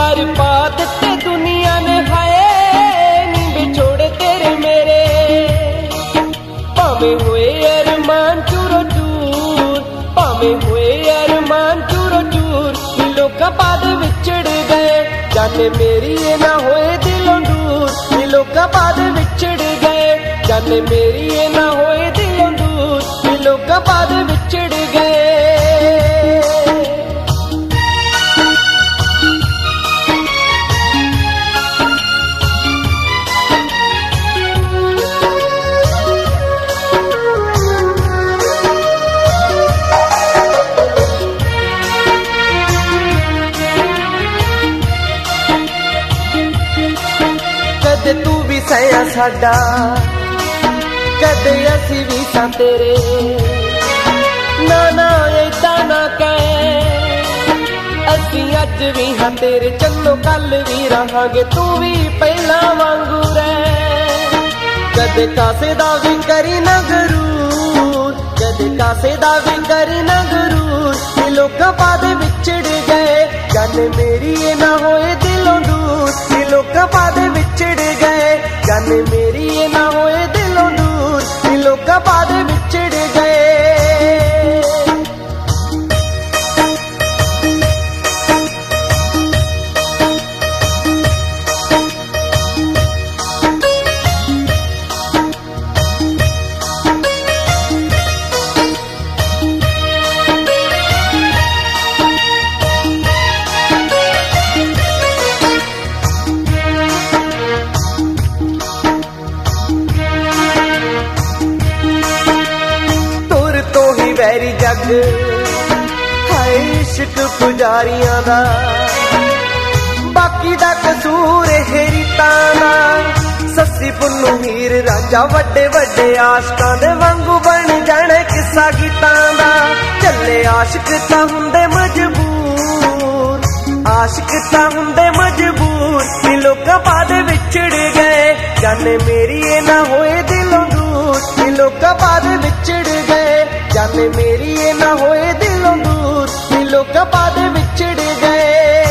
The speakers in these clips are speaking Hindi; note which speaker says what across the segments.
Speaker 1: पर पा दिते दुनिया ने हाय नी बिछोड़े तेरे मेरे, भावे हुए अरमान चूरो चूर, भावे हुए अरमान चूरो चूर, दिलों का बाद विछड़ गए जाने मेरी ये ना होए दिलों दूर, दिलों का बाद विछड़ गए जाने मेरी ये ना होए दिलों दूर, दिलों का बाद विछड़ गए। कदे तू भी सया साडा, कदे असी भी सा तेरे, ना ना ऐदा ना कह, असी अज भी हाँ तेरे, चलो कल भी रहांगे तू भी पहला वांगू रह। कदे कासे दा भी करी ना गरूर, कदे कासे दा भी करी ना गरूर, दिलों का बाद विछड़ गए जाने मेरी ये ना होए दिलों दूर, दिलों का बाद विछड़ गए जाने मेरी ये ना होए दिलों दूर, दिलों का बाद विछड़ गए। वैरी जग हाय इश्क पुजारियां दा, बाकी दा कसूर है रीतां दा, सस्सी पुन्नू हीर रांझा वड्डे वड्डे आशकां दे वांगू बन जाने किस्सा गीतां दा। चले आशिक तां हुंदे मजबूर, आशिक तां हुंदे मजबूर, दिलों का बाद विछड़ गए जाने मेरी ये ना होए दिलों दूर, दिलों का बाद विछड़ गए जाने मेरी ये ना होए दिलों दूर, दिलों का बाद विछड़ गए।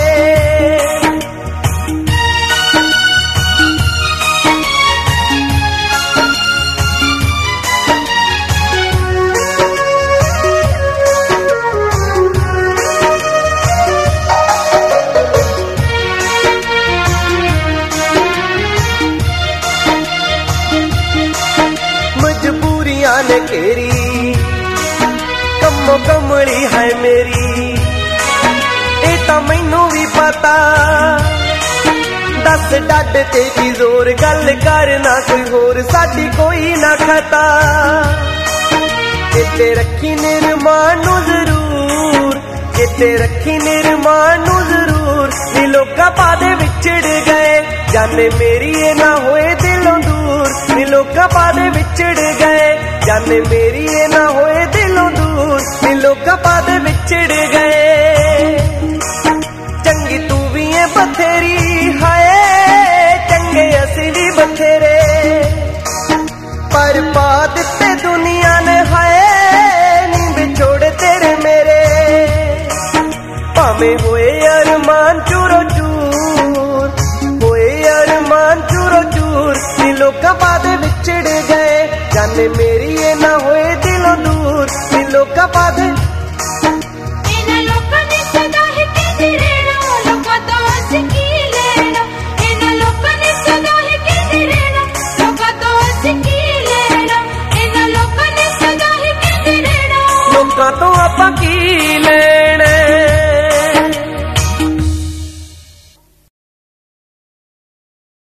Speaker 1: मजबूरियां ने घेरी कमो कमली है मेरी, ए तां मैनू भी पता, दस डड ते की जोर, गल करना कोई होर साडी कोई ना खता, किते रखी निर्माण नू जरूर, किते रखी निर्माण नू जरूर, दिलों का बाद विछड़ गए जाने मेरी ये ना होए दिलों दूर, दिलों का बाद विछड़ गए जाने मेरी ये ना होए दिलों दूर, दिलों का बाद विछड़ गए। चंगी तू भी है बथेरी हाय, चंगे असी भी बथेरे, पर पा दिते दुनिया ने हाय नी बिछोड़े तेरे मेरे, भावे होए अरमान चूरो चूर, होए अरमान चूरो चूर, दिलों का बाद विछड़ गए जाने मेरी ये ना होए दिलों दूर, दिलों का बाद